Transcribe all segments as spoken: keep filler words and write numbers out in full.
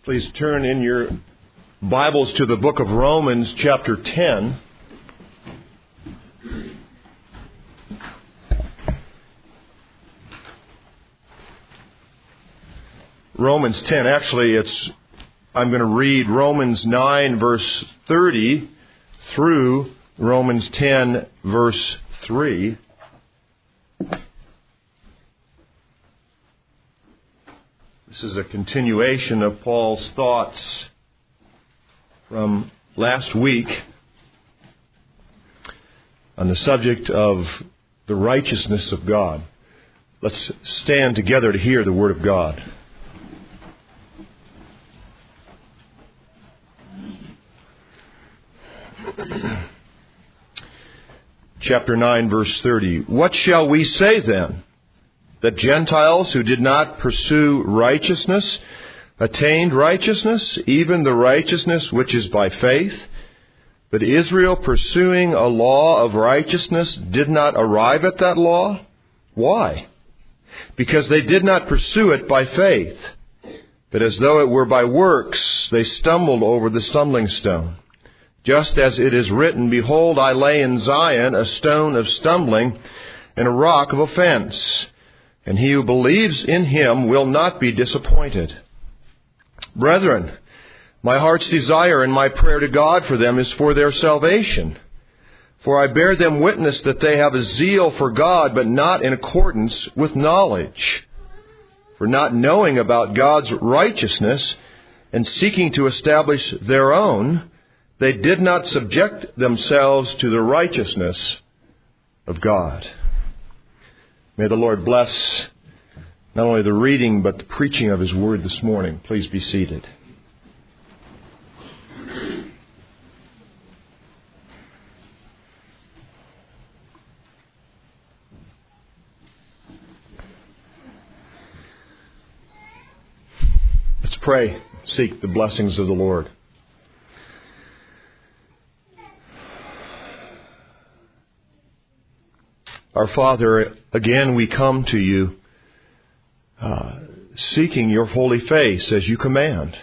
Please turn in your Bibles to the book of Romans, chapter ten. Romans ten. Actually, it's I'm going to read Romans nine, verse thirty, through Romans ten, verse three. This is a continuation of Paul's thoughts from last week on the subject of the righteousness of God. Let's stand together to hear the Word of God. Chapter nine, verse thirty. What shall we say then? That Gentiles who did not pursue righteousness attained righteousness, even the righteousness which is by faith. But Israel, pursuing a law of righteousness, did not arrive at that law. Why? Because they did not pursue it by faith, but as though it were by works, they stumbled over the stumbling stone. Just as it is written, Behold, I lay in Zion a stone of stumbling and a rock of offense, and he who believes in him will not be disappointed. Brethren, my heart's desire and my prayer to God for them is for their salvation. For I bear them witness that they have a zeal for God, but not in accordance with knowledge. For not knowing about God's righteousness and seeking to establish their own, they did not subject themselves to the righteousness of God. May the Lord bless not only the reading, but the preaching of His Word this morning. Please be seated. Let's pray, seek the blessings of the Lord. Our Father, again we come to you uh, seeking your holy face as you command.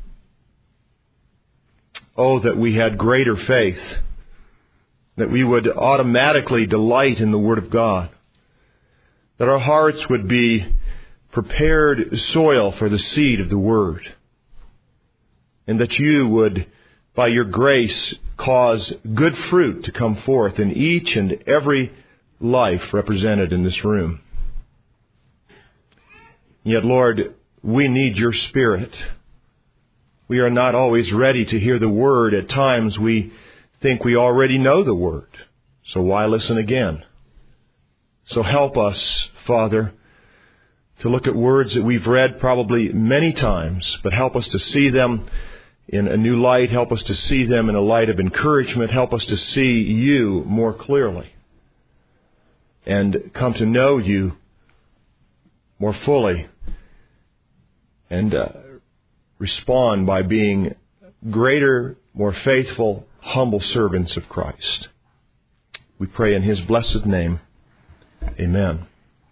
Oh, that we had greater faith, that we would automatically delight in the Word of God, that our hearts would be prepared soil for the seed of the Word, and that you would, by your grace, cause good fruit to come forth in each and every life represented in this room. Yet, Lord, we need your Spirit. We are not always ready to hear the Word. At times we think we already know the Word. So why listen again? So help us, Father, to look at words that we've read probably many times, but help us to see them in a new light. Help us to see them in a light of encouragement. Help us to see you more clearly and come to know you more fully, and uh, respond by being greater, more faithful, humble servants of Christ. We pray in His blessed name. Amen.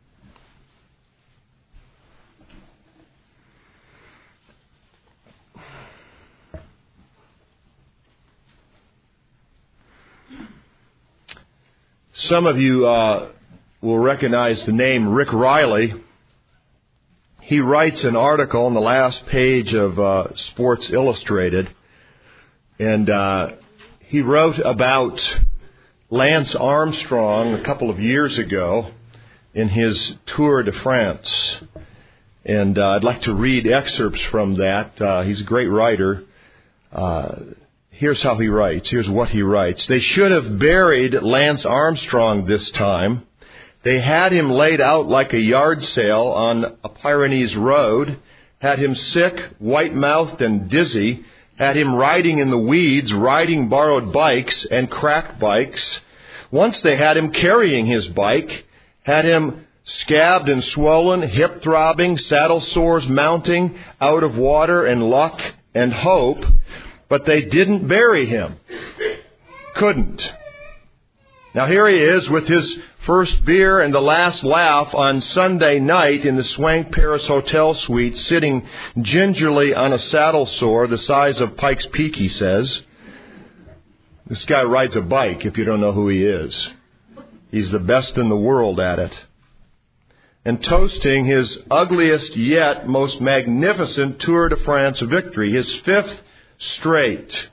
Some of you uh, will recognize the name Rick Riley. He writes an article on the last page of uh, Sports Illustrated, and uh, he wrote about Lance Armstrong a couple of years ago in his Tour de France. And uh, I'd like to read excerpts from that. Uh, he's a great writer. Uh, here's how he writes. Here's what he writes. They should have buried Lance Armstrong this time. They had him laid out like a yard sale on a Pyrenees road, had him sick, white-mouthed, and dizzy, had him riding in the weeds, riding borrowed bikes and cracked bikes. Once they had him carrying his bike, had him scabbed and swollen, hip-throbbing, saddle sores mounting, out of water and luck and hope, but they didn't bury him. Couldn't. Now here he is with his first beer and the last laugh on Sunday night in the Swank Paris Hotel suite, sitting gingerly on a saddle sore the size of Pikes Peak, he says. This guy rides a bike, if you don't know who he is. He's the best in the world at it. And toasting his ugliest yet most magnificent Tour de France victory, his fifth straight.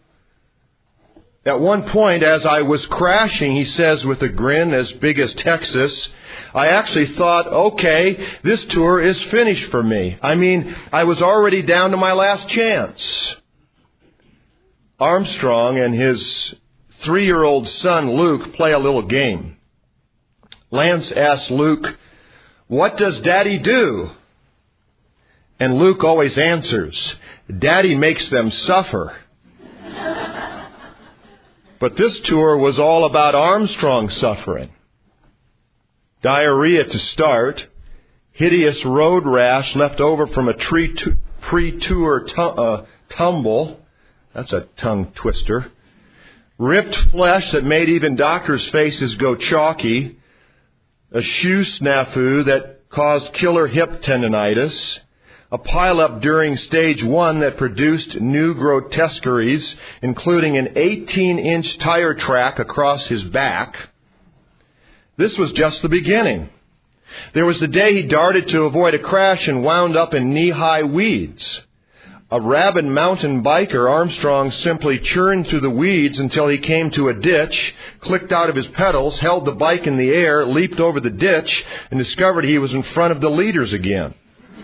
At one point, as I was crashing, he says with a grin as big as Texas, I actually thought, okay, this tour is finished for me. I mean, I was already down to my last chance. Armstrong and his three-year-old son, Luke, play a little game. Lance asks Luke, what does Daddy do? And Luke always answers, Daddy makes them suffer. But this tour was all about Armstrong suffering. Diarrhea to start, hideous road rash left over from a tree t- pre-tour t- uh, tumble. That's a tongue twister. Ripped flesh that made even doctors' faces go chalky. A shoe snafu that caused killer hip tendonitis. A pileup during stage one that produced new grotesqueries, including an eighteen-inch tire track across his back. This was just the beginning. There was the day he darted to avoid a crash and wound up in knee-high weeds. A rabid mountain biker, Armstrong simply churned through the weeds until he came to a ditch, clicked out of his pedals, held the bike in the air, leaped over the ditch, and discovered he was in front of the leaders again.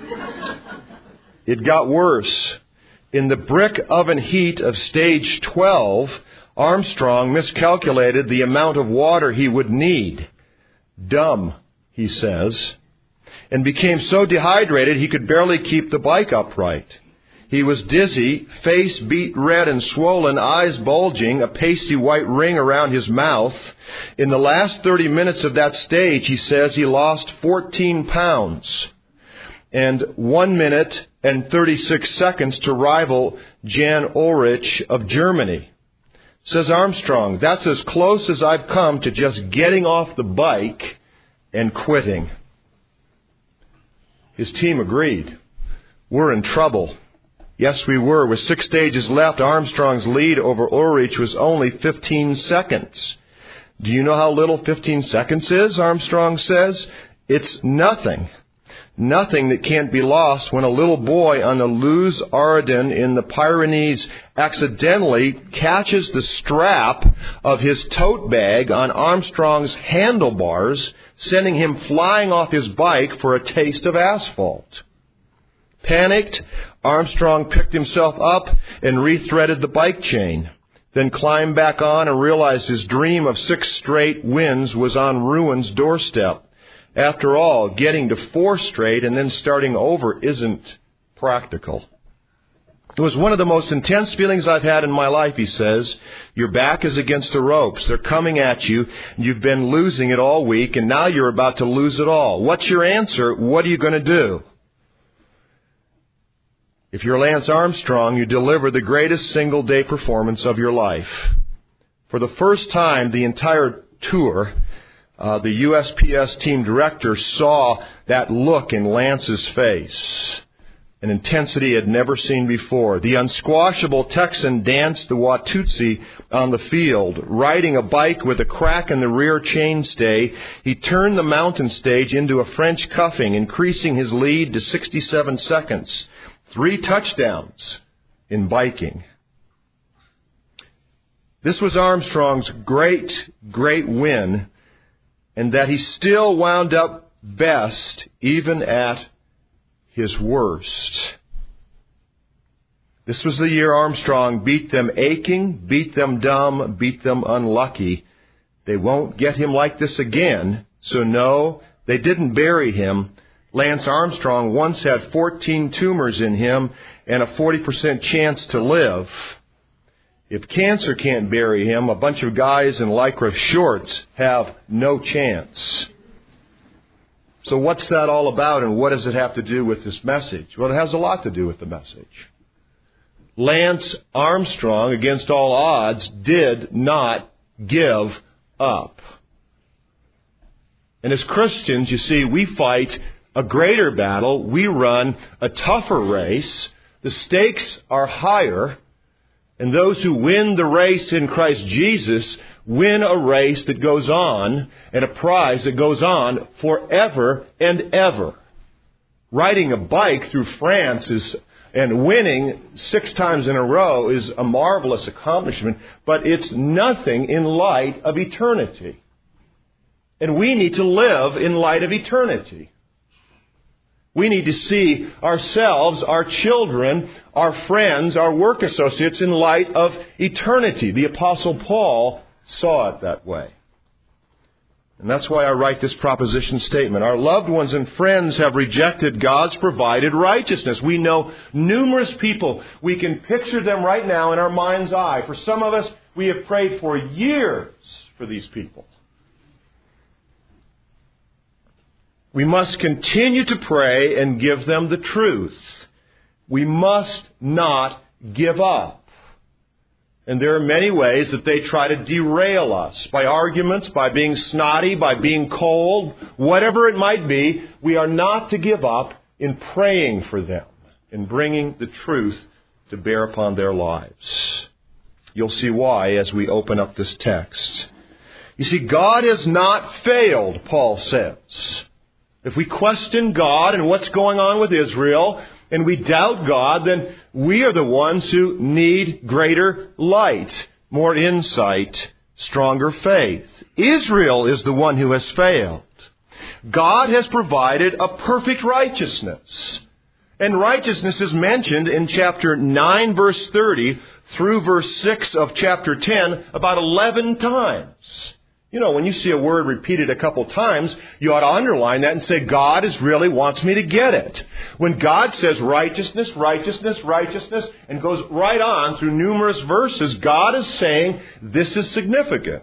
It got worse. In the brick oven heat of stage twelve, Armstrong miscalculated the amount of water he would need. Dumb, he says, and became so dehydrated he could barely keep the bike upright. He was dizzy, face beet red and swollen, eyes bulging, a pasty white ring around his mouth. In the last thirty minutes of that stage, he says he lost fourteen pounds. And one minute and thirty-six seconds to rival Jan Ullrich of Germany. Says Armstrong, that's as close as I've come to just getting off the bike and quitting. His team agreed. We're in trouble. Yes, we were. With six stages left, Armstrong's lead over Ullrich was only fifteen seconds. Do you know how little fifteen seconds is, Armstrong says? It's nothing. Nothing that can't be lost when a little boy on the Luz Aradon in the Pyrenees accidentally catches the strap of his tote bag on Armstrong's handlebars, sending him flying off his bike for a taste of asphalt. Panicked, Armstrong picked himself up and rethreaded the bike chain, then climbed back on and realized his dream of six straight wins was on ruin's doorstep. After all, getting to four straight and then starting over isn't practical. It was one of the most intense feelings I've had in my life, he says. Your back is against the ropes. They're coming at you. You've been losing it all week, and now you're about to lose it all. What's your answer? What are you going to do? If you're Lance Armstrong, you deliver the greatest single-day performance of your life. For the first time, the entire tour, Uh, the U S P S team director saw that look in Lance's face, an intensity he had never seen before. The unsquashable Texan danced the Watusi on the field, riding a bike with a crack in the rear chainstay. He turned the mountain stage into a French cuffing, increasing his lead to sixty-seven seconds. Three touchdowns in biking. This was Armstrong's great, great win, and that he still wound up best even at his worst. This was the year Armstrong beat them aching, beat them dumb, beat them unlucky. They won't get him like this again, so no, they didn't bury him. Lance Armstrong once had fourteen tumors in him and a forty percent chance to live. If cancer can't bury him, a bunch of guys in Lycra shorts have no chance. So what's that all about, and what does it have to do with this message? Well, it has a lot to do with the message. Lance Armstrong, against all odds, did not give up. And as Christians, you see, we fight a greater battle. We run a tougher race. The stakes are higher. And those who win the race in Christ Jesus win a race that goes on and a prize that goes on forever and ever. Riding a bike through France is, and winning six times in a row is a marvelous accomplishment, but it's nothing in light of eternity. And we need to live in light of eternity. We need to see ourselves, our children, our friends, our work associates in light of eternity. The Apostle Paul saw it that way. And that's why I write this proposition statement. Our loved ones and friends have rejected God's provided righteousness. We know numerous people. We can picture them right now in our mind's eye. For some of us, we have prayed for years for these people. We must continue to pray and give them the truth. We must not give up. And there are many ways that they try to derail us. By arguments, by being snotty, by being cold, whatever it might be, we are not to give up in praying for them, in bringing the truth to bear upon their lives. You'll see why as we open up this text. You see, God has not failed, Paul says. If we question God and what's going on with Israel, and we doubt God, then we are the ones who need greater light, more insight, stronger faith. Israel is the one who has failed. God has provided a perfect righteousness. And righteousness is mentioned in chapter nine, verse thirty, through verse six of chapter ten, about eleven times. You know, when you see a word repeated a couple times, you ought to underline that and say, God is really wants me to get it. When God says righteousness, righteousness, righteousness, and goes right on through numerous verses, God is saying this is significant.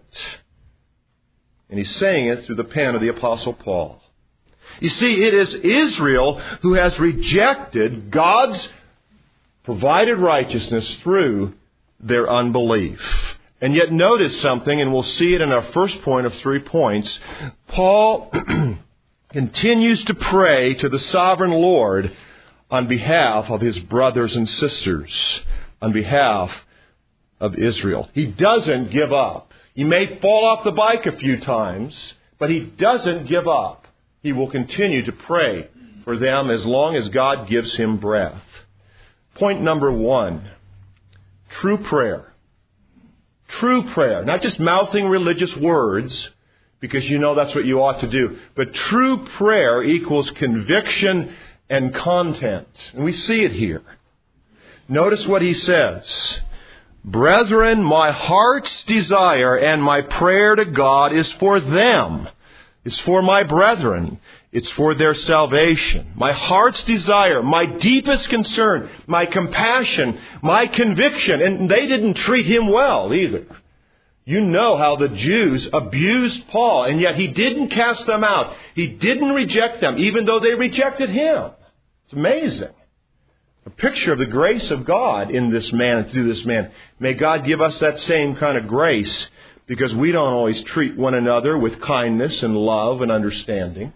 And He's saying it through the pen of the Apostle Paul. You see, it is Israel who has rejected God's provided righteousness through their unbelief. And yet notice something, and we'll see it in our first point of three points. Paul continues to pray to the sovereign Lord on behalf of his brothers and sisters, on behalf of Israel. He doesn't give up. He may fall off the bike a few times, but he doesn't give up. He will continue to pray for them as long as God gives him breath. Point number one, true prayer. True prayer, not just mouthing religious words, because you know that's what you ought to do. But true prayer equals conviction and content. And we see it here. Notice what he says. Brethren, my heart's desire and my prayer to God is for them. It's for my brethren. It's for their salvation. My heart's desire, my deepest concern, my compassion, my conviction. And they didn't treat him well either. You know how the Jews abused Paul, and yet he didn't cast them out. He didn't reject them, even though they rejected him. It's amazing. A picture of the grace of God in this man and through this man. May God give us that same kind of grace, because we don't always treat one another with kindness and love and understanding.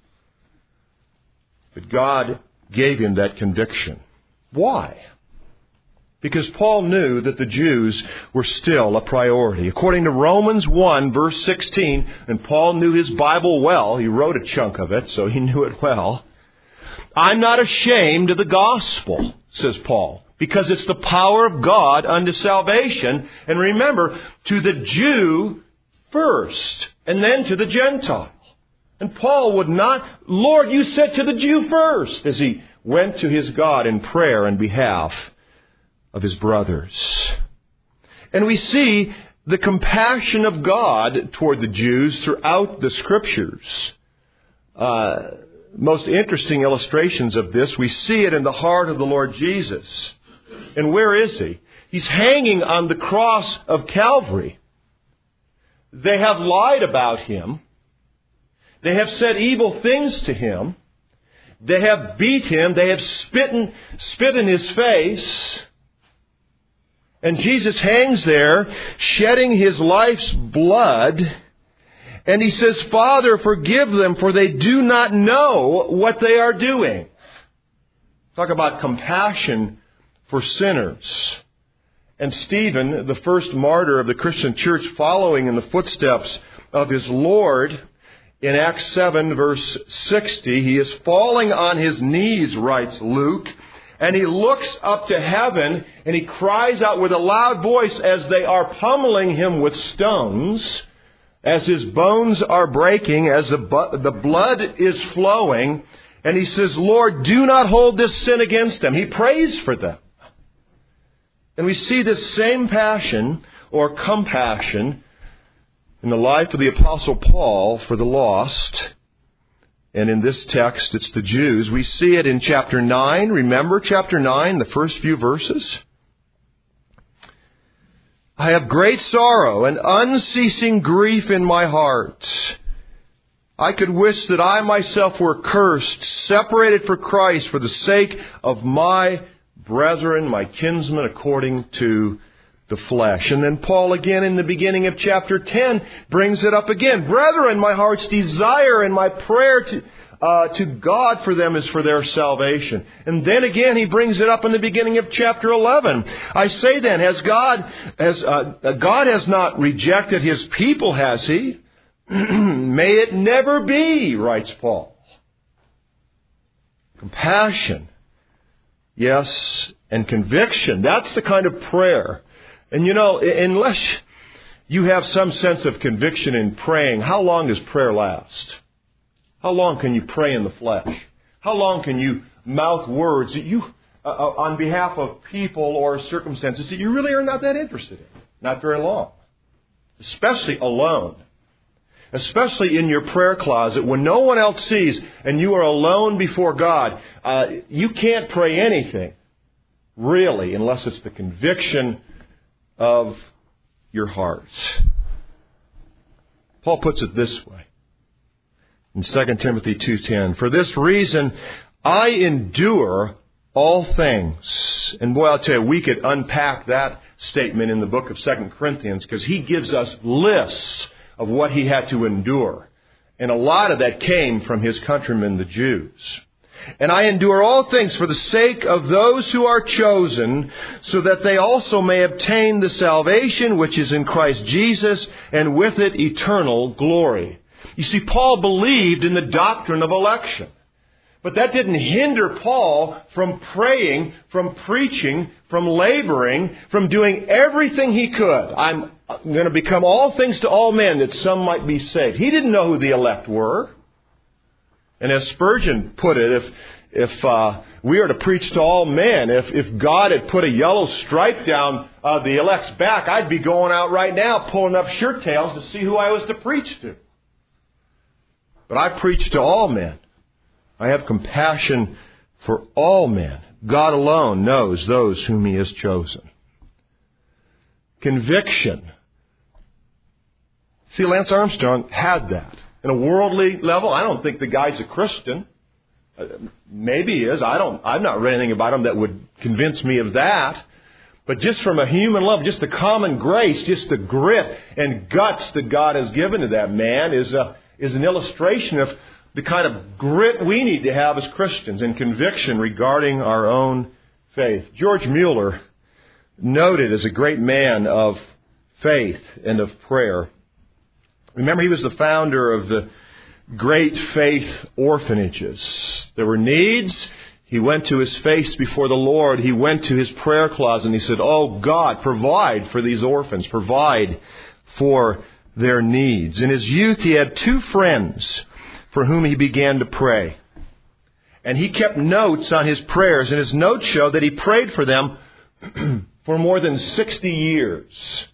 But God gave him that conviction. Why? Because Paul knew that the Jews were still a priority. According to Romans one, verse sixteen, and Paul knew his Bible well. He wrote a chunk of it, so he knew it well. I'm not ashamed of the gospel, says Paul, because it's the power of God unto salvation. And remember, to the Jew first, and then to the Gentile. And Paul would not, Lord, you said to the Jew first, as he went to his God in prayer on behalf of his brothers. And we see the compassion of God toward the Jews throughout the Scriptures. Uh, most interesting illustrations of this, we see it in the heart of the Lord Jesus. And where is he? He's hanging on the cross of Calvary. They have lied about him. They have said evil things to him. They have beat him. They have spit in, spit in his face. And Jesus hangs there, shedding his life's blood And he says, Father, forgive them, for they do not know what they are doing. Talk about compassion for sinners. And Stephen, the first martyr of the Christian church, following in the footsteps of his Lord, in Acts seven, verse sixty, he is falling on his knees, writes Luke, and he looks up to heaven and he cries out with a loud voice as they are pummeling him with stones, as his bones are breaking, as the, bu- the blood is flowing, and he says, Lord, do not hold this sin against them. He prays for them. And we see this same passion or compassion in the life of the Apostle Paul for the lost. And in this text, it's the Jews. We see it in chapter nine. Remember chapter nine, the first few verses? I have great sorrow and unceasing grief in my heart. I could wish that I myself were cursed, separated for Christ for the sake of my brethren, my kinsmen, according to the flesh. And then Paul again in the beginning of chapter ten brings it up again. Brethren, my heart's desire and my prayer to uh, to God for them is for their salvation. And then again he brings it up in the beginning of chapter eleven. I say then, has God has uh, God has not rejected his people, has he? May it never be, writes Paul. Compassion, yes, and conviction. That's the kind of prayer. And you know, unless you have some sense of conviction in praying, how long does prayer last? How long can you pray in the flesh? How long can you mouth words that you, uh, on behalf of people or circumstances that you really are not that interested in? Not very long. Especially alone. Especially in your prayer closet when no one else sees and you are alone before God. Uh, you can't pray anything, really, unless it's the conviction of your heart. Paul puts it this way in Second Timothy two ten. For this reason, I endure all things. And boy, I'll tell you, we could unpack that statement in the book of Second Corinthians because he gives us lists of what he had to endure. And a lot of that came from his countrymen, the Jews. And I endure all things for the sake of those who are chosen, so that they also may obtain the salvation which is in Christ Jesus, and with it eternal glory. You see, Paul believed in the doctrine of election. But that didn't hinder Paul from praying, from preaching, from laboring, from doing everything he could. I'm going to become all things to all men that some might be saved. He didn't know who the elect were. And as Spurgeon put it, if if uh, we are to preach to all men, if, if God had put a yellow stripe down uh, the elect's back, I'd be going out right now pulling up shirt tails to see who I was to preach to. But I preach to all men. I have compassion for all men. God alone knows those whom he has chosen. Conviction. See, Lance Armstrong had that. In a worldly level, I don't think the guy's a Christian. Uh, maybe he is. I don't, I've not read anything about him that would convince me of that. But just from a human level, just the common grace, just the grit and guts that God has given to that man is a, is an illustration of the kind of grit we need to have as Christians and conviction regarding our own faith. George Mueller, noted as a great man of faith and of prayer. Remember, he was the founder of the Great Faith Orphanages. There were needs. He went to his face before the Lord. He went to his prayer closet and he said, "Oh God, provide for these orphans. Provide for their needs." In his youth, he had two friends for whom he began to pray. And he kept notes on his prayers, and his notes show that he prayed for them for more than sixty years.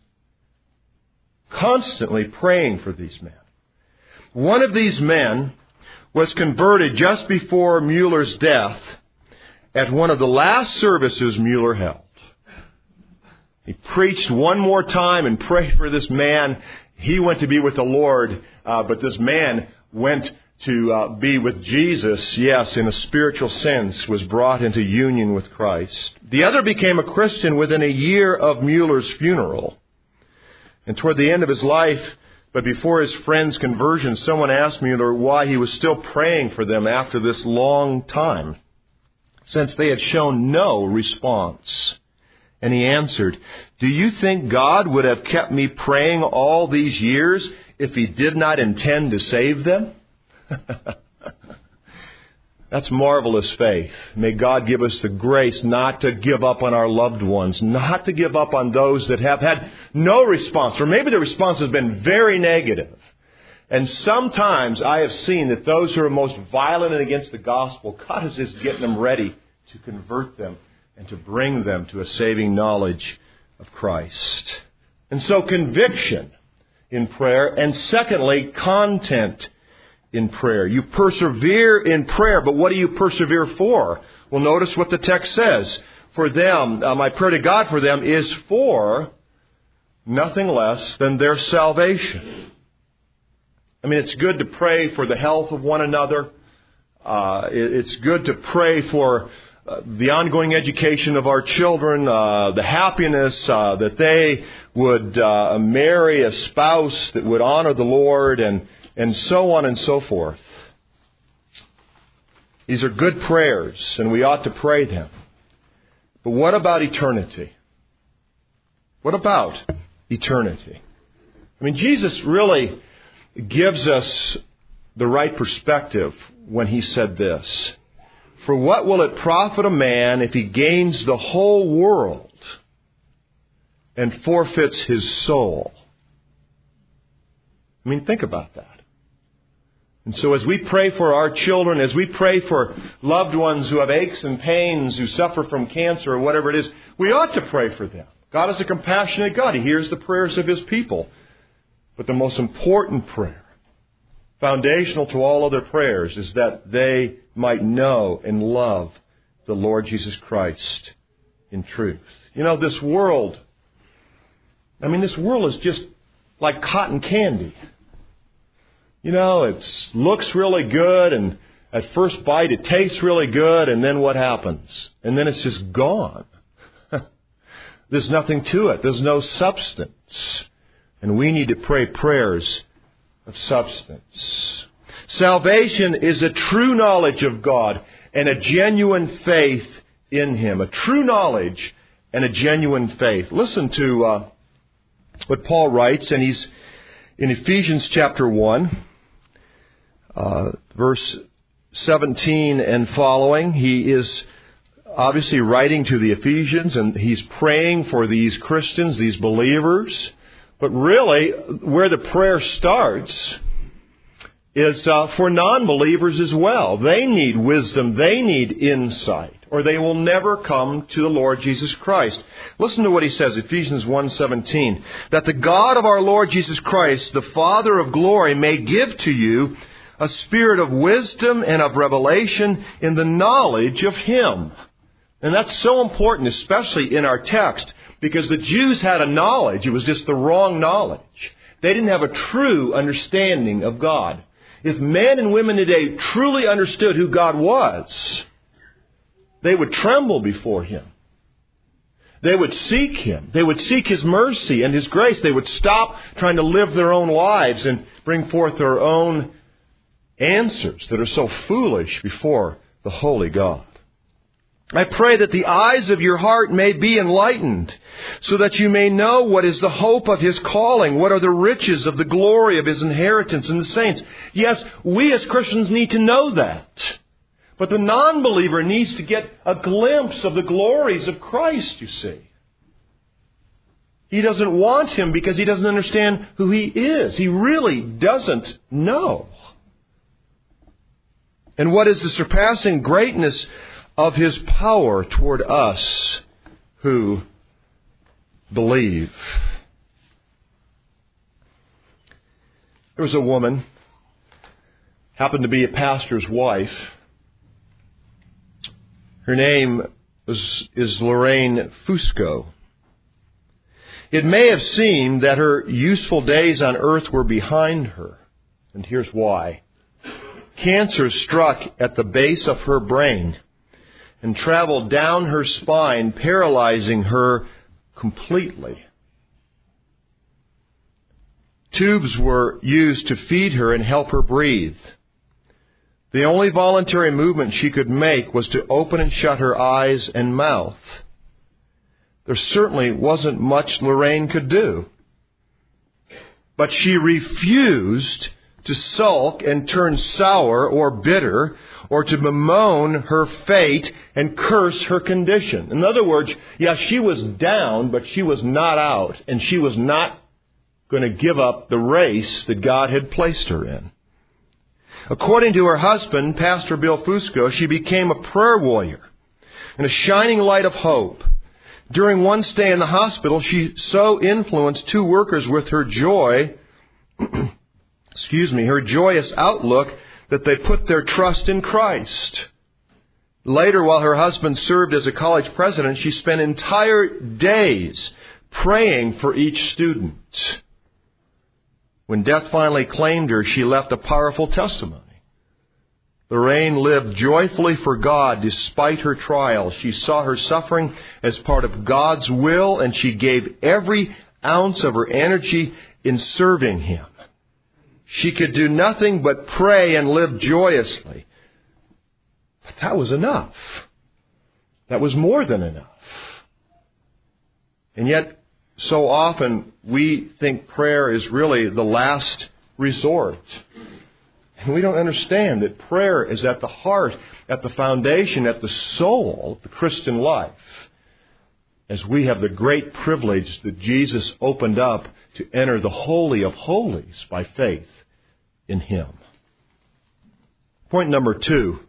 Constantly praying for these men. One of these men was converted just before Mueller's death at one of the last services Mueller held. He preached one more time and prayed for this man. He went to be with the Lord, uh, but this man went to uh, be with Jesus, yes, in a spiritual sense, was brought into union with Christ. The other became a Christian within a year of Mueller's funeral. And toward the end of his life, But before his friend's conversion, someone asked me why he was still praying for them after this long time, since they had shown no response. And he answered, "Do you think God would have kept me praying all these years if He did not intend to save them?" That's marvelous faith. May God give us the grace not to give up on our loved ones, not to give up on those that have had no response, or maybe the response has been very negative. And sometimes I have seen that those who are most violent and against the gospel, God is just getting them ready to convert them and to bring them to a saving knowledge of Christ. And so conviction in prayer, and secondly, content in prayer. You persevere in prayer, but what do you persevere for? Well, notice what the text says. For them, uh, my prayer to God for them is for nothing less than their salvation. I mean, it's good to pray for the health of one another. Uh, it's good to pray for uh, the ongoing education of our children, uh, the happiness uh, that they would uh, marry a spouse that would honor the Lord, and And so on and so forth. These are good prayers, and we ought to pray them. But what about eternity? What about eternity? I mean, Jesus really gives us the right perspective when He said this. For what will it profit a man if he gains the whole world and forfeits his soul? I mean, think about that. And so as we pray for our children, as we pray for loved ones who have aches and pains, who suffer from cancer or whatever it is, we ought to pray for them. God is a compassionate God. He hears the prayers of His people. But the most important prayer, foundational to all other prayers, is that they might know and love the Lord Jesus Christ in truth. You know, this world, I mean, this world is just like cotton candy. You know, it looks really good, and at first bite it tastes really good, and then what happens? And then it's just gone. There's nothing to it. There's no substance. And we need to pray prayers of substance. Salvation is a true knowledge of God and a genuine faith in Him. A true knowledge and a genuine faith. Listen to uh, what Paul writes, and he's in Ephesians chapter one. Uh, verse seventeen and following, he is obviously writing to the Ephesians, and he's praying for these Christians, these believers. But really, where the prayer starts is uh, for non-believers as well. They need wisdom, they need insight, or they will never come to the Lord Jesus Christ. Listen to what he says, Ephesians one seventeen, that the God of our Lord Jesus Christ, the Father of glory, may give to you a spirit of wisdom and of revelation in the knowledge of Him. And that's so important, especially in our text, because the Jews had a knowledge. It was just the wrong knowledge. They didn't have a true understanding of God. If men and women today truly understood who God was, they would tremble before Him. They would seek Him. They would seek His mercy and His grace. They would stop trying to live their own lives and bring forth their own answers that are so foolish before the holy God. I pray that the eyes of your heart may be enlightened, so that you may know what is the hope of His calling, what are the riches of the glory of His inheritance in the saints. Yes, we as Christians need to know that. But the non-believer needs to get a glimpse of the glories of Christ, you see. He doesn't want Him because he doesn't understand who He is. He really doesn't know. And what is the surpassing greatness of His power toward us who believe? There was a woman, happened to be a pastor's wife. Her name was, is Lorraine Fusco. It may have seemed that her useful days on earth were behind her. And here's why. Cancer struck at the base of her brain and traveled down her spine, paralyzing her completely. Tubes were used to feed her and help her breathe. The only voluntary movement she could make was to open and shut her eyes and mouth. There certainly wasn't much Lorraine could do. But she refused to sulk and turn sour or bitter, or to bemoan her fate and curse her condition. In other words, yeah, she was down, but she was not out, and she was not going to give up the race that God had placed her in. According to her husband, Pastor Bill Fusco, she became a prayer warrior and a shining light of hope. During one stay in the hospital, she so influenced two workers with her joy, excuse me, her joyous outlook, that they put their trust in Christ. Later, while her husband served as a college president, she spent entire days praying for each student. When death finally claimed her, she left a powerful testimony. Lorraine lived joyfully for God despite her trials. She saw her suffering as part of God's will, and she gave every ounce of her energy in serving Him. She could do nothing but pray and live joyously. But that was enough. That was more than enough. And yet, so often we think prayer is really the last resort. And we don't understand that prayer is at the heart, at the foundation, at the soul of the Christian life. As we have the great privilege that Jesus opened up to enter the Holy of Holies by faith in Him. Point number two,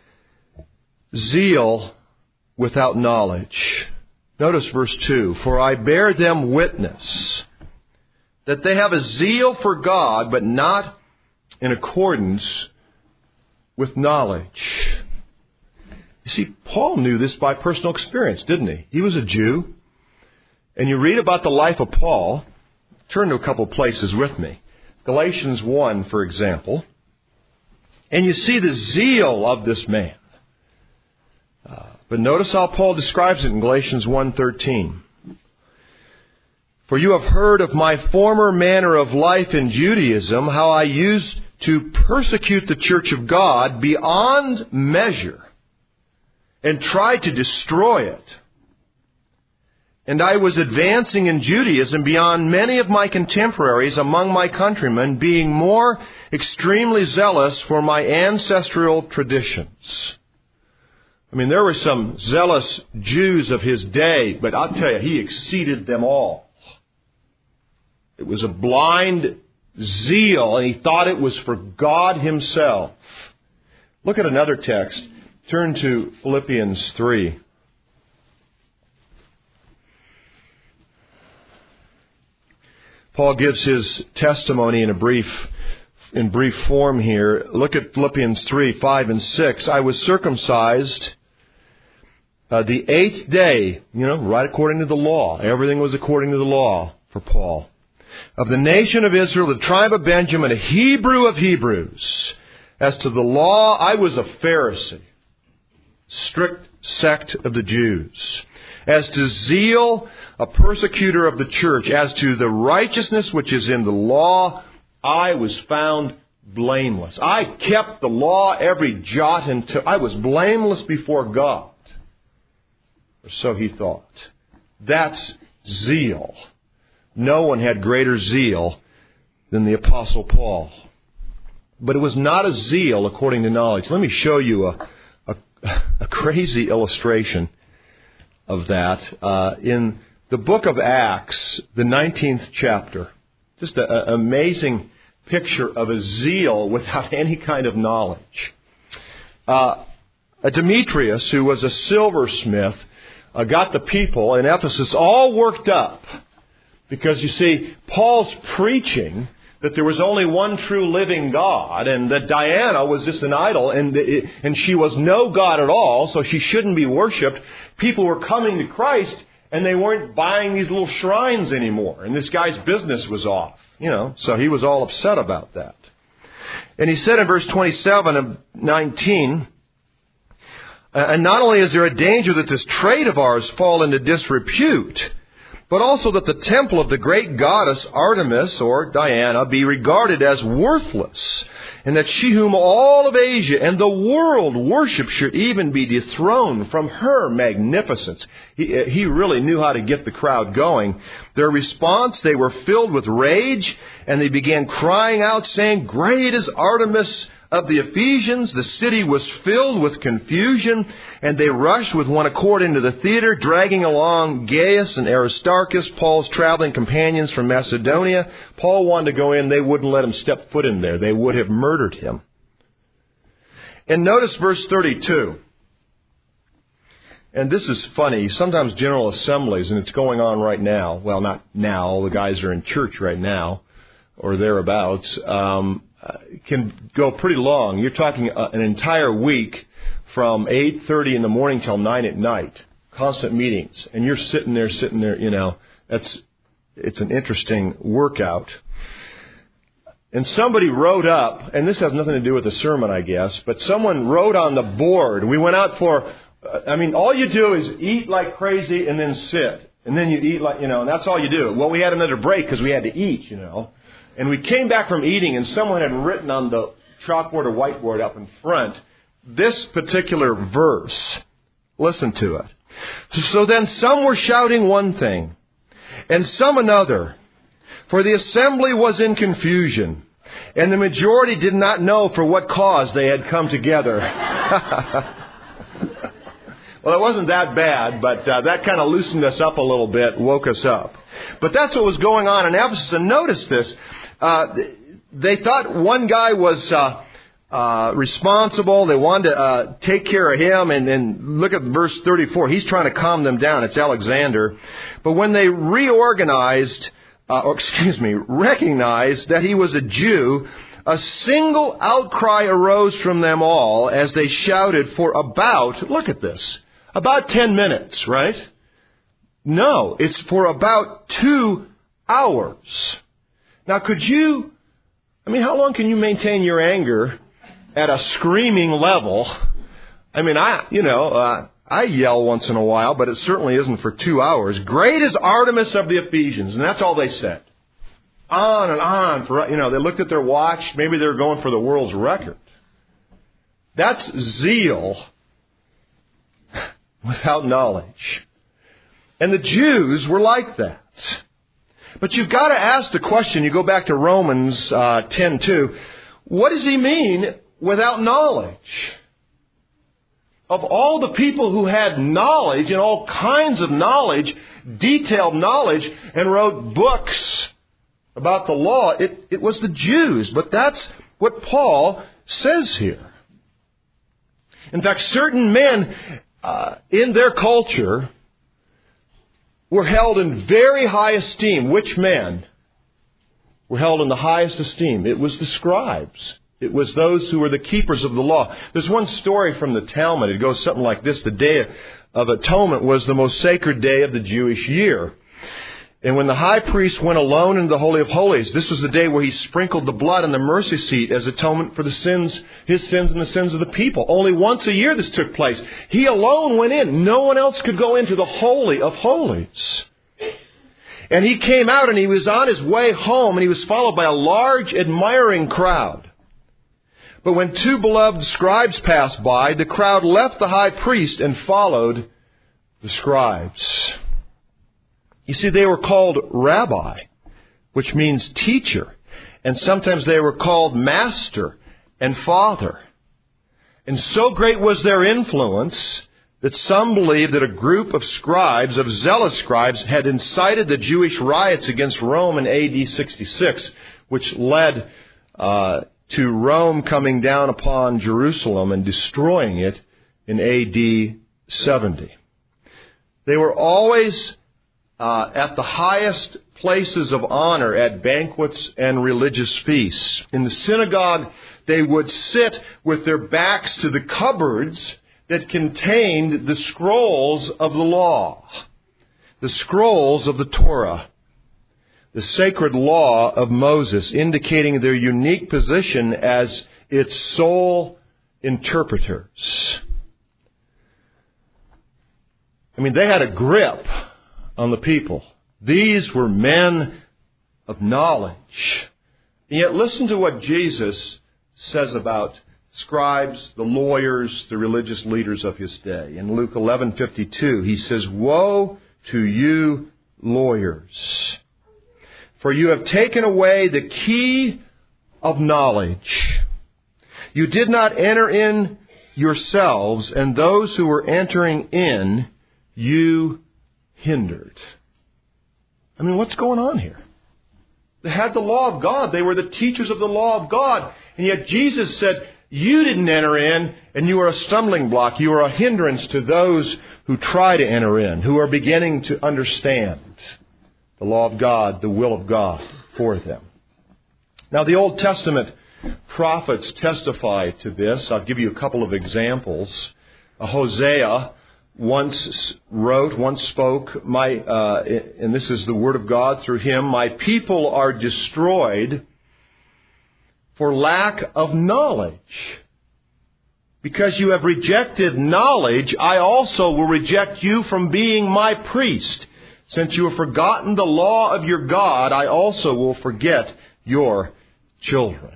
zeal without knowledge. Notice verse two, for I bear them witness that they have a zeal for God, but not in accordance with knowledge. You see, Paul knew this by personal experience, didn't he? He was a Jew. And you read about the life of Paul. Turn to a couple places with me. Galatians one, for example. And you see the zeal of this man. Uh, but notice how Paul describes it in Galatians one thirteen. For you have heard of my former manner of life in Judaism, how I used to persecute the church of God beyond measure and tried to destroy it. And I was advancing in Judaism beyond many of my contemporaries among my countrymen, being more extremely zealous for my ancestral traditions. I mean, there were some zealous Jews of his day, but I'll tell you, he exceeded them all. It was a blind zeal, and he thought it was for God Himself. Look at another text. Turn to Philippians three. Paul gives his testimony in a brief, in brief form here. Look at Philippians three, five and six. I was circumcised uh, the eighth day, you know, right according to the law. Everything was according to the law for Paul. Of the nation of Israel, the tribe of Benjamin, a Hebrew of Hebrews. As to the law, I was a Pharisee, strict sect of the Jews. As to zeal, a persecutor of the church. As to the righteousness which is in the law, I was found blameless. I kept the law every jot and tittle. I was blameless before God. Or so he thought. That's zeal. No one had greater zeal than the Apostle Paul. But it was not a zeal according to knowledge. Let me show you a, a, a crazy illustration of that uh, in the book of Acts, the nineteenth chapter. Just an amazing picture of a zeal without any kind of knowledge. Uh, Demetrius, who was a silversmith, uh, got the people in Ephesus all worked up. Because, you see, Paul's preaching that there was only one true living God and that Diana was just an idol and and she was no God at all, so she shouldn't be worshipped. People were coming to Christ and they weren't buying these little shrines anymore. And this guy's business was off, you know, so he was all upset about that. And he said in verse twenty-seven of nineteen, and not only is there a danger that this trade of ours fall into disrepute, but also that the temple of the great goddess Artemis, or Diana, be regarded as worthless, and that she whom all of Asia and the world worship should even be dethroned from her magnificence. He, he really knew how to get the crowd going. Their response, they were filled with rage, and they began crying out, saying, "Great is Artemis of the Ephesians." The city was filled with confusion, and they rushed with one accord into the theater, dragging along Gaius and Aristarchus, Paul's traveling companions from Macedonia. Paul wanted to go in. They wouldn't let him step foot in there. They would have murdered him. And notice verse thirty-two. And this is funny. Sometimes General Assemblies, and it's going on right now. Well, not now. All the guys are in church right now, or thereabouts. Um, can go pretty long. You're talking an entire week from eight thirty in the morning till nine at night. Constant meetings. And you're sitting there, sitting there, you know. That's, it's an interesting workout. And somebody wrote up, and this has nothing to do with the sermon, I guess, but someone wrote on the board. We went out for, I mean, all you do is eat like crazy and then sit. And then you eat like, you know, and that's all you do. Well, we had another break because we had to eat, you know. And we came back from eating, and someone had written on the chalkboard or whiteboard up in front this particular verse. Listen to it. So then some were shouting one thing, and some another, for the assembly was in confusion, and the majority did not know for what cause they had come together. Well, it wasn't that bad, but uh, that kind of loosened us up a little bit, woke us up. But that's what was going on in Ephesus. And notice this. Uh, they thought one guy was uh, uh, responsible. They wanted to uh, take care of him. And then look at verse thirty-four. He's trying to calm them down. It's Alexander. But when they reorganized, uh, or excuse me, recognized that he was a Jew, a single outcry arose from them all as they shouted for about, look at this, about ten minutes, right? No, it's for about two hours. Now, could you, I mean, how long can you maintain your anger at a screaming level? I mean, I, you know, uh, I yell once in a while, but it certainly isn't for two hours. Great is Artemis of the Ephesians, and that's all they said. On and on. For, you know, they looked at their watch. Maybe they were going for the world's record. That's zeal without knowledge. And the Jews were like that. But you've got to ask the question, you go back to Romans uh, ten two, what does he mean without knowledge? Of all the people who had knowledge and all kinds of knowledge, detailed knowledge, and wrote books about the law, it, it was the Jews. But that's what Paul says here. In fact, certain men uh, in their culture were held in very high esteem. Which men were held in the highest esteem? It was the scribes. It was those who were the keepers of the law. There's one story from the Talmud. It goes something like this. The Day of Atonement was the most sacred day of the Jewish year. And when the high priest went alone into the Holy of Holies, this was the day where he sprinkled the blood on the mercy seat as atonement for the sins, his sins and the sins of the people. Only once a year this took place. He alone went in. No one else could go into the Holy of Holies. And he came out and he was on his way home and he was followed by a large admiring crowd. But when two beloved scribes passed by, the crowd left the high priest and followed the scribes. You see, they were called rabbi, which means teacher. And sometimes they were called master and father. And so great was their influence that some believed that a group of scribes, of zealous scribes, had incited the Jewish riots against Rome in A D sixty-six, which led uh, to Rome coming down upon Jerusalem and destroying it in A D seventy. They were always Uh, at the highest places of honor at banquets and religious feasts. In the synagogue, they would sit with their backs to the cupboards that contained the scrolls of the law, the scrolls of the Torah, the sacred law of Moses, indicating their unique position as its sole interpreters. I mean, they had a grip on the people. These were men of knowledge. And yet listen to what Jesus says about scribes, the lawyers, the religious leaders of his day. In Luke eleven fifty-two, he says, "Woe to you, lawyers, for you have taken away the key of knowledge. You did not enter in yourselves, and those who were entering in you hindered." I mean, what's going on here? They had the law of God. They were the teachers of the law of God. And yet Jesus said, you didn't enter in, and you are a stumbling block. You are a hindrance to those who try to enter in, who are beginning to understand the law of God, the will of God for them. Now, the Old Testament prophets testify to this. I'll give you a couple of examples. Uh, Hosea once wrote, once spoke, my, uh, and this is the word of God through him, "My people are destroyed for lack of knowledge. Because you have rejected knowledge, I also will reject you from being my priest. Since you have forgotten the law of your God, I also will forget your children."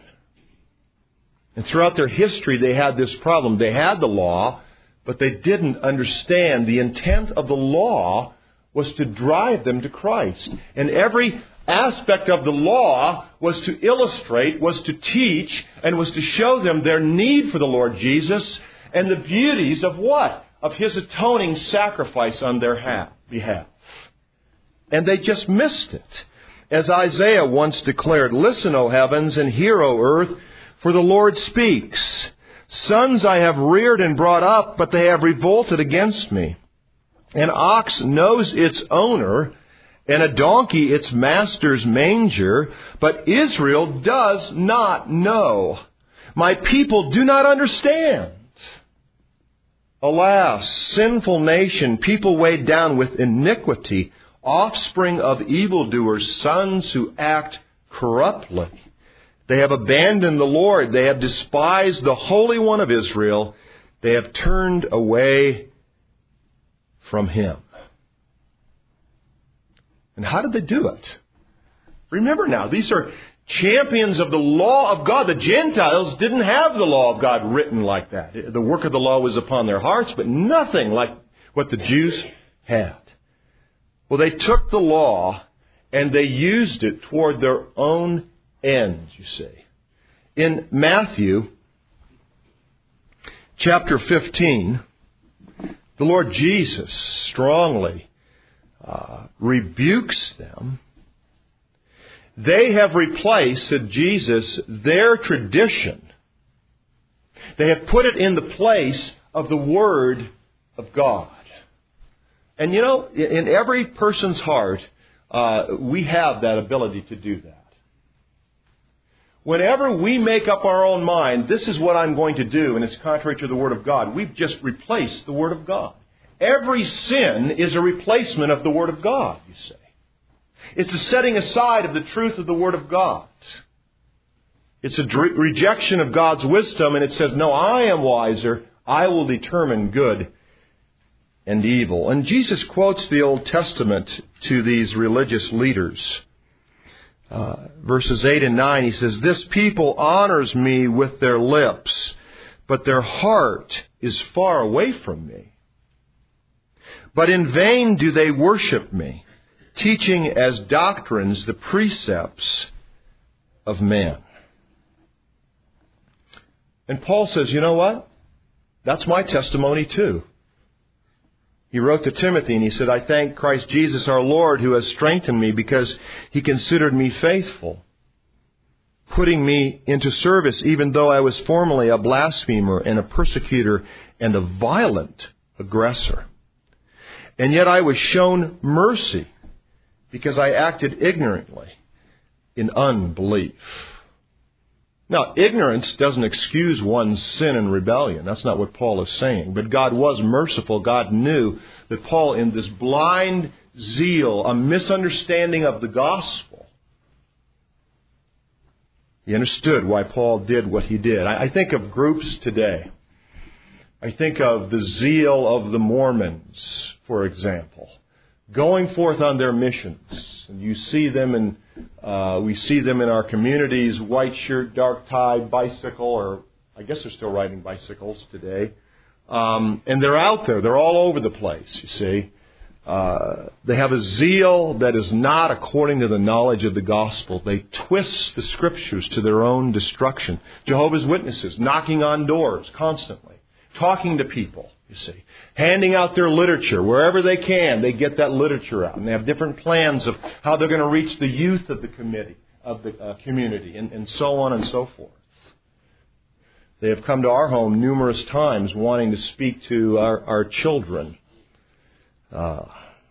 And throughout their history, they had this problem. They had the law, but they didn't understand the intent of the law was to drive them to Christ. And every aspect of the law was to illustrate, was to teach, and was to show them their need for the Lord Jesus and the beauties of what? Of His atoning sacrifice on their behalf. And they just missed it. As Isaiah once declared, "Listen, O heavens, and hear, O earth, for the Lord speaks. Sons I have reared and brought up, but they have revolted against me. An ox knows its owner, and a donkey its master's manger, but Israel does not know. My people do not understand. Alas, sinful nation, people weighed down with iniquity, offspring of evildoers, sons who act corruptly. They have abandoned the Lord. They have despised the Holy One of Israel. They have turned away from Him." And how did they do it? Remember now, these are champions of the law of God. The Gentiles didn't have the law of God written like that. The work of the law was upon their hearts, but nothing like what the Jews had. Well, they took the law and they used it toward their own ends, you see. In Matthew chapter fifteen, the Lord Jesus strongly uh, rebukes them. They have replaced, said Jesus, their tradition. They have put it in the place of the Word of God. And you know, in every person's heart, uh, we have that ability to do that. Whenever we make up our own mind, this is what I'm going to do, and it's contrary to the Word of God, we've just replaced the Word of God. Every sin is a replacement of the Word of God, you say. It's a setting aside of the truth of the Word of God. It's a re- rejection of God's wisdom, and it says, no, I am wiser. I will determine good and evil. And Jesus quotes the Old Testament to these religious leaders. Uh, verses eight and nine, he says, "This people honors me with their lips, but their heart is far away from me. But in vain do they worship me, teaching as doctrines the precepts of men." And Paul says, you know what? That's my testimony too. He wrote to Timothy and he said, "I thank Christ Jesus our Lord who has strengthened me because He considered me faithful, putting me into service even though I was formerly a blasphemer and a persecutor and a violent aggressor. And yet I was shown mercy because I acted ignorantly in unbelief." Now, ignorance doesn't excuse one's sin and rebellion. That's not what Paul is saying. But God was merciful. God knew that Paul, in this blind zeal, a misunderstanding of the gospel, he understood why Paul did what he did. I think of groups today. I think of the zeal of the Mormons, for example. going forth on their missions. And you see them in, uh, we see them in our communities, white shirt, dark tie, bicycle, or I guess they're still riding bicycles today. Um, and they're out there. They're all over the place, you see. Uh, they have a zeal that is not according to the knowledge of the gospel. They twist the Scriptures to their own destruction. Jehovah's Witnesses, knocking on doors constantly, talking to people, you see, handing out their literature. Wherever they can, they get that literature out. And they have different plans of how they're going to reach the youth of the committee, of the uh, community, and, and so on and so forth. They have come to our home numerous times wanting to speak to our, our children. Uh,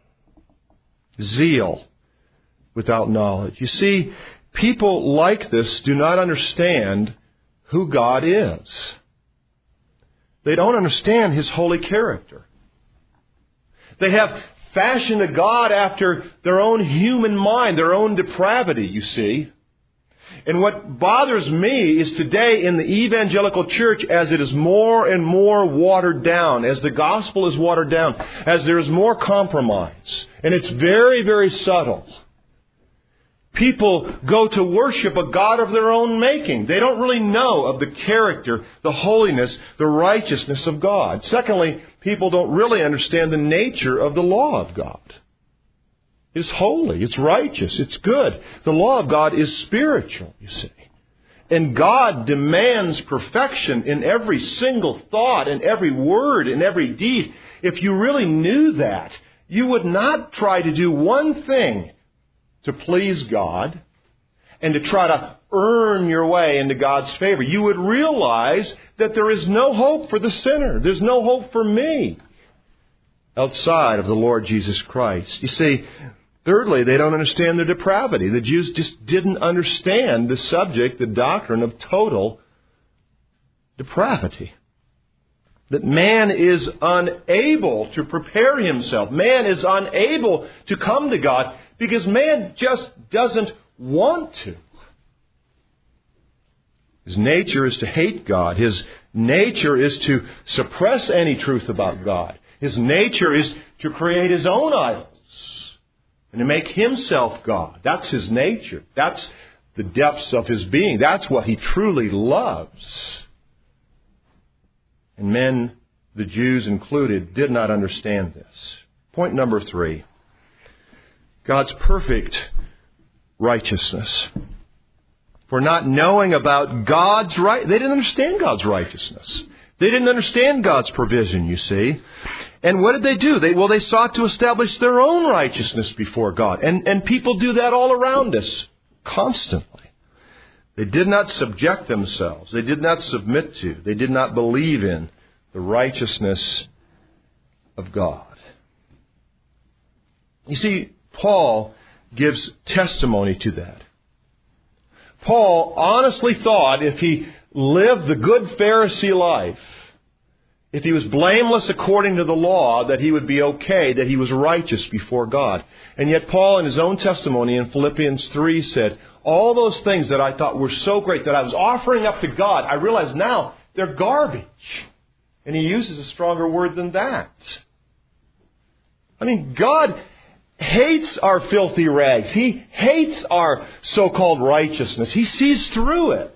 zeal without knowledge. You see, people like this do not understand who God is. They don't understand His holy character. They have fashioned a God after their own human mind, their own depravity, you see. And what bothers me is today in the evangelical church, as it is more and more watered down, as the gospel is watered down, as there is more compromise, and it's very, very subtle. People go to worship a God of their own making. They don't really know of the character, the holiness, the righteousness of God. Secondly, people don't really understand the nature of the law of God. It's holy, it's righteous, it's good. The law of God is spiritual, you see. And God demands perfection in every single thought, in every word, in every deed. If you really knew that, you would not try to do one thing to please God and to try to earn your way into God's favor. You would realize that there is no hope for the sinner. There's no hope for me outside of the Lord Jesus Christ. You see, thirdly, they don't understand their depravity. The Jews just didn't understand the subject, the doctrine of total depravity. That man is unable to prepare himself. Man is unable to come to God because man just doesn't want to. His nature is to hate God. His nature is to suppress any truth about God. His nature is to create his own idols and to make himself God. That's his nature. That's the depths of his being. That's what he truly loves. And men, the Jews included, did not understand this. Point number three. God's perfect righteousness. For not knowing about God's right, they didn't understand God's righteousness. They didn't understand God's provision, you see. And what did they do? They, well, they sought to establish their own righteousness before God. And, and people do that all around us constantly. They did not subject themselves. They did not submit to. They did not believe in the righteousness of God. You see, Paul gives testimony to that. Paul honestly thought if he lived the good Pharisee life, if he was blameless according to the law, that he would be okay, that he was righteous before God. And yet Paul, in his own testimony in Philippians three, said, all those things that I thought were so great that I was offering up to God, I realize now they're garbage. And he uses a stronger word than that. I mean, God hates our filthy rags. He hates our so-called righteousness. He sees through it.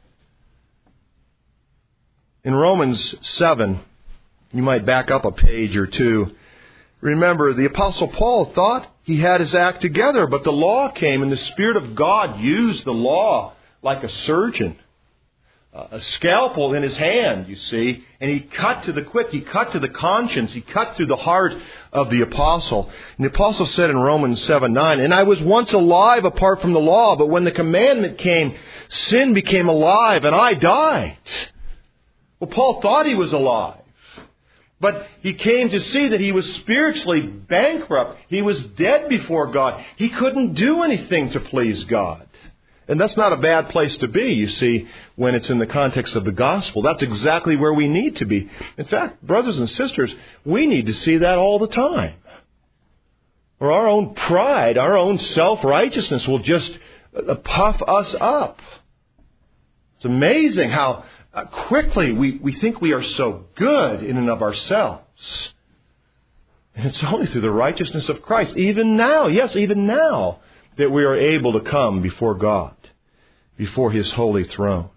In Romans seven, you might back up a page or two. Remember, the Apostle Paul thought he had his act together, but the law came and the Spirit of God used the law like a surgeon. A scalpel in his hand, you see, and he cut to the quick, he cut to the conscience, he cut through the heart of the apostle. And the apostle said in Romans seven nine, and I was once alive apart from the law, but when the commandment came, sin became alive and I died. Well, Paul thought he was alive, but he came to see that he was spiritually bankrupt. He was dead before God. He couldn't do anything to please God. And that's not a bad place to be, you see, when it's in the context of the gospel. That's exactly where we need to be. In fact, brothers and sisters, we need to see that all the time. Or our own pride, our own self-righteousness will just puff us up. It's amazing how quickly we, we think we are so good in and of ourselves. And it's only through the righteousness of Christ, even now, yes, even now, that we are able to come before God, before His holy throne.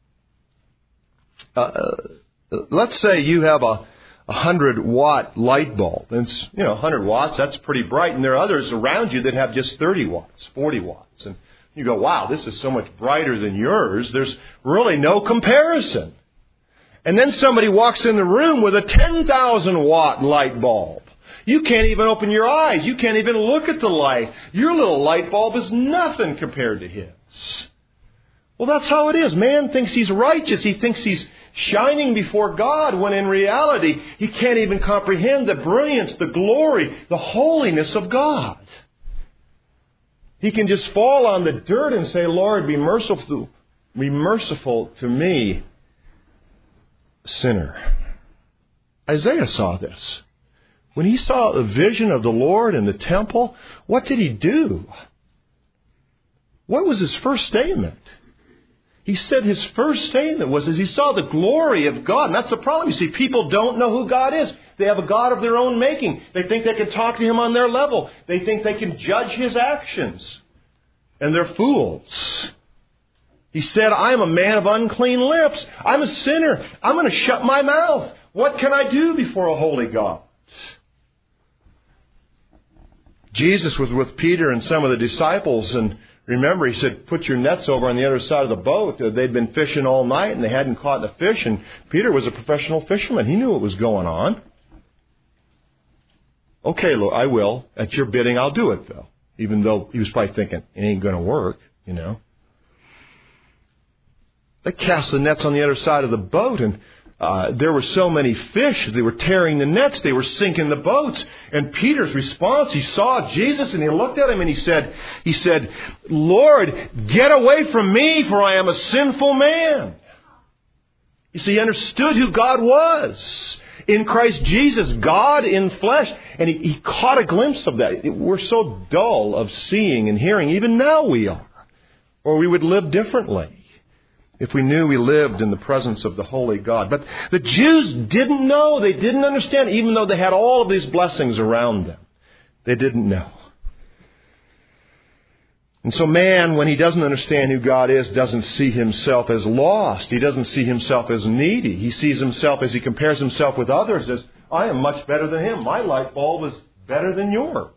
Uh, let's say you have a a hundred watt light bulb. And it's, you know, a hundred watts, that's pretty bright. And there are others around you that have just thirty watts, forty watts. And you go, wow, this is so much brighter than yours. There's really no comparison. And then somebody walks in the room with a ten thousand watt light bulb. You can't even open your eyes. You can't even look at the light. Your little light bulb is nothing compared to his. Well, that's how it is. Man thinks he's righteous. He thinks he's shining before God, when in reality, he can't even comprehend the brilliance, the glory, the holiness of God. He can just fall on the dirt and say, Lord, be merciful, be merciful to me, sinner. Isaiah saw this. When he saw the vision of the Lord in the temple, what did he do? What was his first statement? He said his first statement was as he saw the glory of God. And that's the problem. You see, people don't know who God is. They have a God of their own making. They think they can talk to Him on their level. They think they can judge His actions. And they're fools. He said, I am a man of unclean lips. I'm a sinner. I'm going to shut my mouth. What can I do before a holy God? Jesus was with Peter and some of the disciples, and remember, he said, put your nets over on the other side of the boat. They'd been fishing all night and they hadn't caught a fish. And Peter was a professional fisherman. He knew what was going on. Okay, Lord, I will. At your bidding, I'll do it, though. Even though he was probably thinking, it ain't going to work, you know. They cast the nets on the other side of the boat, and uh, there were so many fish. They were tearing the nets. They were sinking the boats. And Peter's response, he saw Jesus and he looked at him and he said, he said, Lord, get away from me, for I am a sinful man. You see, he understood who God was. In Christ Jesus, God in flesh. And he, he caught a glimpse of that. We're so dull of seeing and hearing. Even now we are. Or we would live differently if we knew we lived in the presence of the holy God. But the Jews didn't know. They didn't understand, even though they had all of these blessings around them. They didn't know. And so man, when he doesn't understand who God is, doesn't see himself as lost. He doesn't see himself as needy. He sees himself, as he compares himself with others, as, I am much better than him. My light bulb is better than yours.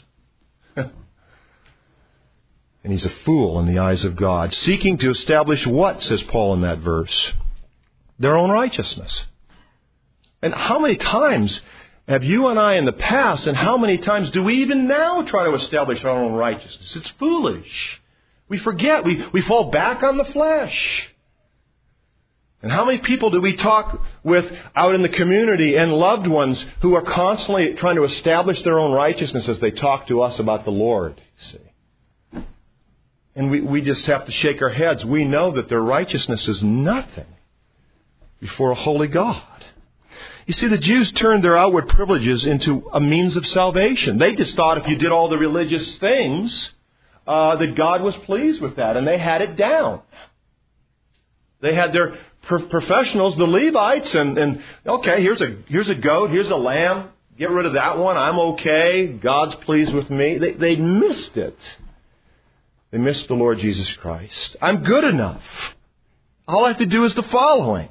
And he's a fool in the eyes of God, seeking to establish what, says Paul in that verse? Their own righteousness. And how many times have you and I in the past, and how many times do we even now try to establish our own righteousness? It's foolish. We forget. We, we fall back on the flesh. And how many people do we talk with out in the community and loved ones who are constantly trying to establish their own righteousness as they talk to us about the Lord? See? And we, we just have to shake our heads. We know that their righteousness is nothing before a holy God. You see, the Jews turned their outward privileges into a means of salvation. They just thought if you did all the religious things, uh, that God was pleased with that. And they had it down. They had their pro- professionals, the Levites, and, and okay, here's a here's a goat, here's a lamb. Get rid of that one. I'm okay. God's pleased with me. They, they missed it. They missed the Lord Jesus Christ. I'm good enough. All I have to do is the following.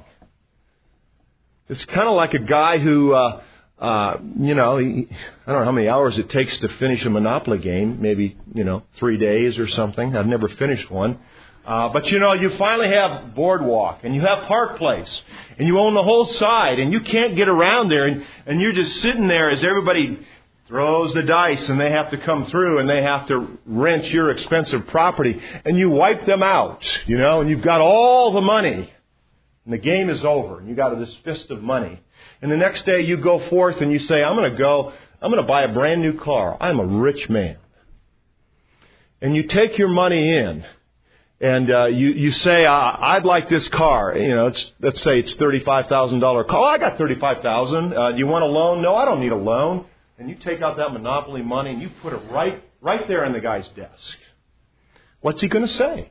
It's kind of like a guy who, uh, uh, you know, he, I don't know how many hours it takes to finish a Monopoly game. Maybe, you know, three days or something. I've never finished one. Uh, but, you know, you finally have Boardwalk and you have Park Place and you own the whole side and you can't get around there and, and you're just sitting there as everybody throws the dice and they have to come through and they have to rent your expensive property and you wipe them out, you know, and you've got all the money and the game is over and you got this fist of money. And the next day you go forth and you say, I'm going to go, I'm going to buy a brand new car. I'm a rich man. And you take your money in and uh, you, you say, I'd like this car. You know, it's, let's say it's thirty-five thousand dollars car. Oh, I got thirty-five thousand dollars. Uh, do you want a loan? No, I don't need a loan. And you take out that Monopoly money and you put it right right there in the guy's desk. What's he going to say?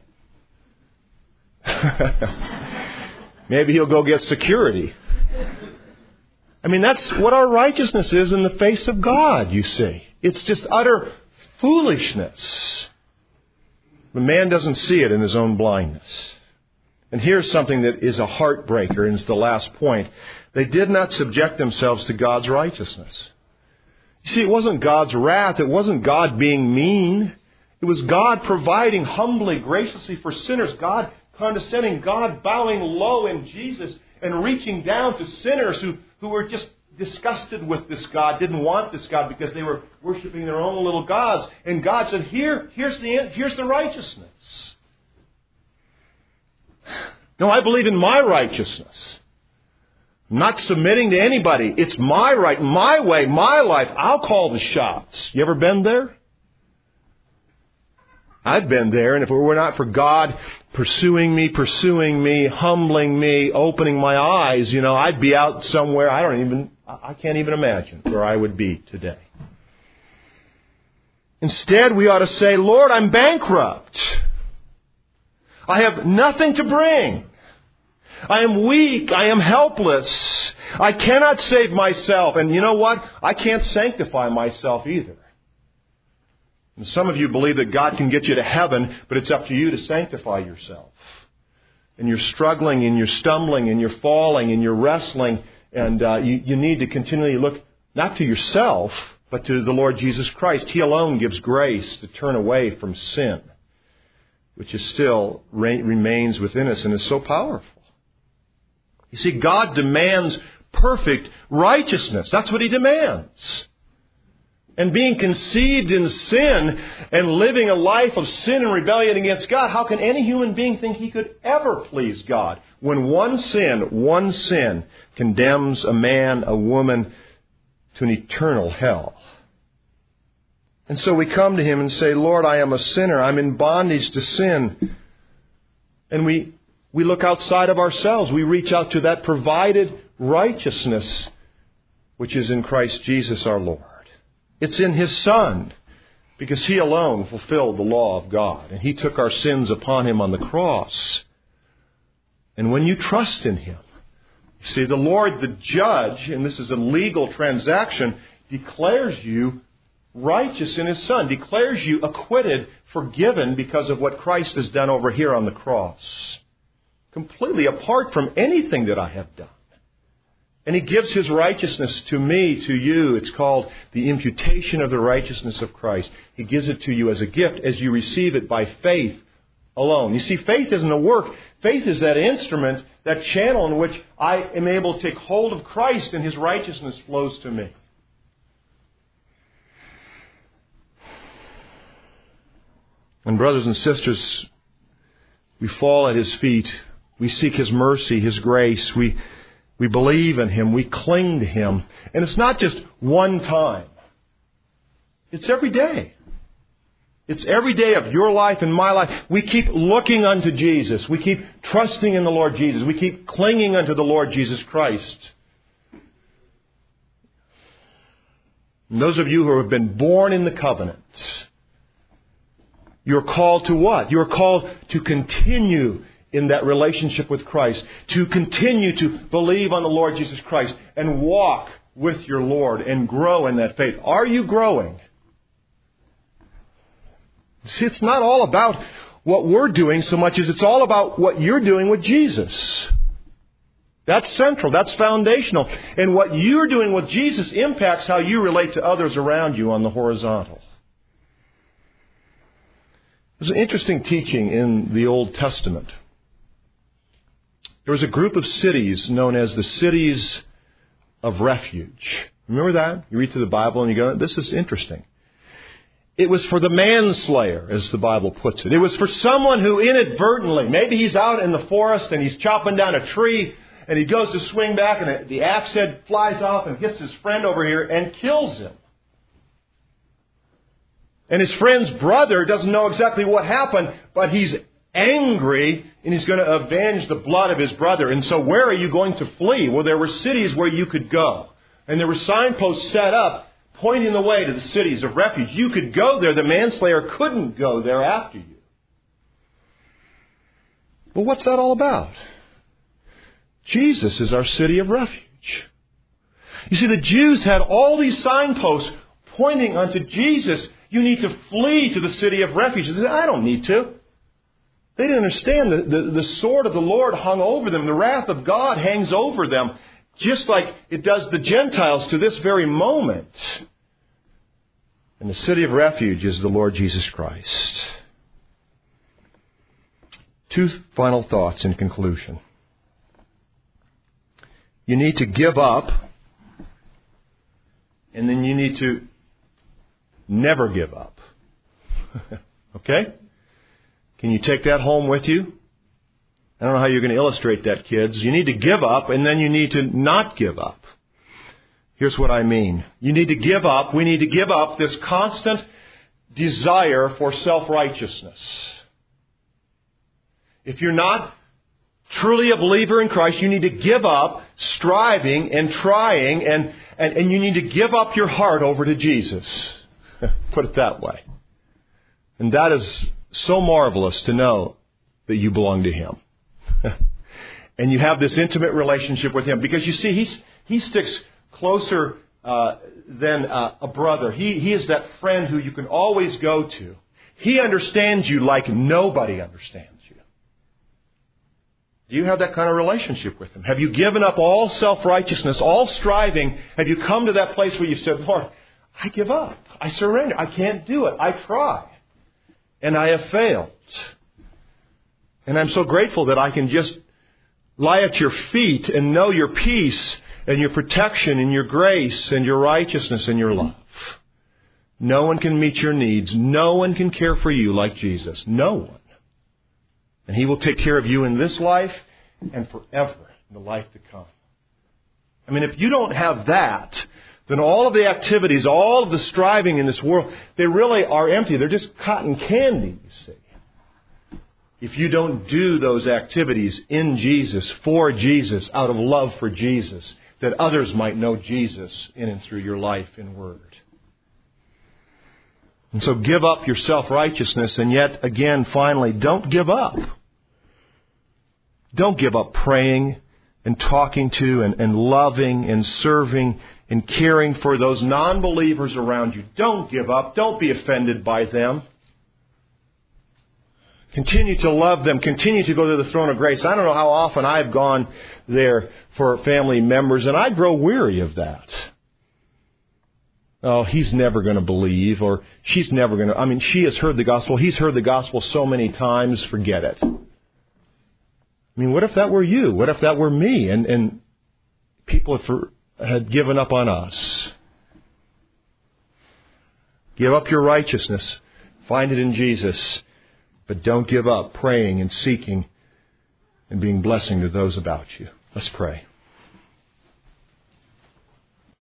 Maybe he'll go get security. I mean, that's what our righteousness is in the face of God, you see. It's just utter foolishness. The man doesn't see it in his own blindness. And here's something that is a heartbreaker, and it's the last point. They did not subject themselves to God's righteousness. You see, it wasn't God's wrath. It wasn't God being mean. It was God providing humbly, graciously for sinners. God condescending, God bowing low in Jesus and reaching down to sinners who, who were just disgusted with this God, didn't want this God because they were worshiping their own little gods. And God said, Here, here's the here's the righteousness. No, I believe in my righteousness. I'm not submitting to anybody. It's my right, my way, my life. I'll call the shots. You ever been there? I've been there, and if it were not for God pursuing me, pursuing me, humbling me, opening my eyes, you know, I'd be out somewhere. I don't even, I can't even imagine where I would be today. Instead, we ought to say, Lord, I'm bankrupt. I have nothing to bring. I am weak. I am helpless. I cannot save myself. And you know what? I can't sanctify myself either. And some of you believe that God can get you to heaven, but it's up to you to sanctify yourself. And you're struggling, and you're stumbling, and you're falling, and you're wrestling, and uh, you, you need to continually look not to yourself, but to the Lord Jesus Christ. He alone gives grace to turn away from sin, which is still re- remains within us and is so powerful. You see, God demands perfect righteousness. That's what He demands. And being conceived in sin and living a life of sin and rebellion against God, how can any human being think he could ever please God when one sin, one sin condemns a man, a woman to an eternal hell? And so we come to Him and say, Lord, I am a sinner. I'm in bondage to sin. And we, we look outside of ourselves. We reach out to that provided righteousness which is in Christ Jesus our Lord. It's in His Son, because He alone fulfilled the law of God. And He took our sins upon Him on the cross. And when you trust in Him, you see, the Lord, the judge, and this is a legal transaction, declares you righteous in His Son, declares you acquitted, forgiven because of what Christ has done over here on the cross. Completely apart from anything that I have done. And He gives His righteousness to me, to you. It's called the imputation of the righteousness of Christ. He gives it to you as a gift as you receive it by faith alone. You see, faith isn't a work. Faith is that instrument, that channel in which I am able to take hold of Christ and His righteousness flows to me. And brothers and sisters, we fall at His feet. We seek His mercy, His grace. We We believe in Him. We cling to Him. And it's not just one time. It's every day. It's every day of your life and my life. We keep looking unto Jesus. We keep trusting in the Lord Jesus. We keep clinging unto the Lord Jesus Christ. And those of you who have been born in the covenant, you're called to what? You're called to continue in that relationship with Christ, to continue to believe on the Lord Jesus Christ and walk with your Lord and grow in that faith. Are you growing? See, it's not all about what we're doing so much as it's all about what you're doing with Jesus. That's central. That's foundational. And what you're doing with Jesus impacts how you relate to others around you on the horizontal. There's an interesting teaching in the Old Testament. There was a group of cities known as the cities of refuge. Remember that? You read through the Bible and you go, this is interesting. It was for the manslayer, as the Bible puts it. It was for someone who inadvertently, maybe he's out in the forest and he's chopping down a tree and he goes to swing back and the axe head flies off and hits his friend over here and kills him. And his friend's brother doesn't know exactly what happened, but he's angry and he's going to avenge the blood of his brother. And so where are you going to flee? Well, there were cities where you could go. And there were signposts set up pointing the way to the cities of refuge. You could go there. The manslayer couldn't go there after you. Well, what's that all about? Jesus is our city of refuge. You see, the Jews had all these signposts pointing unto Jesus. You need to flee to the city of refuge. They said, I don't need to. They didn't understand that the, the sword of the Lord hung over them. The wrath of God hangs over them, just like it does the Gentiles to this very moment. And the city of refuge is the Lord Jesus Christ. Two final thoughts in conclusion. You need to give up, and then you need to never give up. Okay? Can you take that home with you? I don't know how you're going to illustrate that, kids. You need to give up, and then you need to not give up. Here's what I mean. You need to give up. We need to give up this constant desire for self-righteousness. If you're not truly a believer in Christ, you need to give up striving and trying, and, and, and you need to give up your heart over to Jesus. Put it that way. And that is so marvelous to know that you belong to Him. And you have this intimate relationship with Him. Because you see, he's, he sticks closer uh, than uh, a brother. He, he is that friend who you can always go to. He understands you like nobody understands you. Do you have that kind of relationship with Him? Have you given up all self-righteousness, all striving? Have you come to that place where you've said, Lord, I give up. I surrender. I can't do it. I try. And I have failed. And I'm so grateful that I can just lie at your feet and know your peace and your protection and your grace and your righteousness and your love. No one can meet your needs. No one can care for you like Jesus. No one. And He will take care of you in this life and forever in the life to come. I mean, if you don't have that, then all of the activities, all of the striving in this world, they really are empty. They're just cotton candy, you see. If you don't do those activities in Jesus, for Jesus, out of love for Jesus, that others might know Jesus in and through your life and word. And so give up your self-righteousness, and yet, again, finally, don't give up. Don't give up praying and talking to and, and loving and serving and caring for those non-believers around you. Don't give up. Don't be offended by them. Continue to love them. Continue to go to the throne of grace. I don't know how often I've gone there for family members, and I grow weary of that. Oh, he's never going to believe, or she's never going to... I mean, she has heard the gospel. He's heard the gospel so many times. Forget it. I mean, what if that were you? What if that were me? And, and people have, for, had given up on us. Give up your righteousness. Find it in Jesus. But don't give up praying and seeking and being blessing to those about you. Let's pray.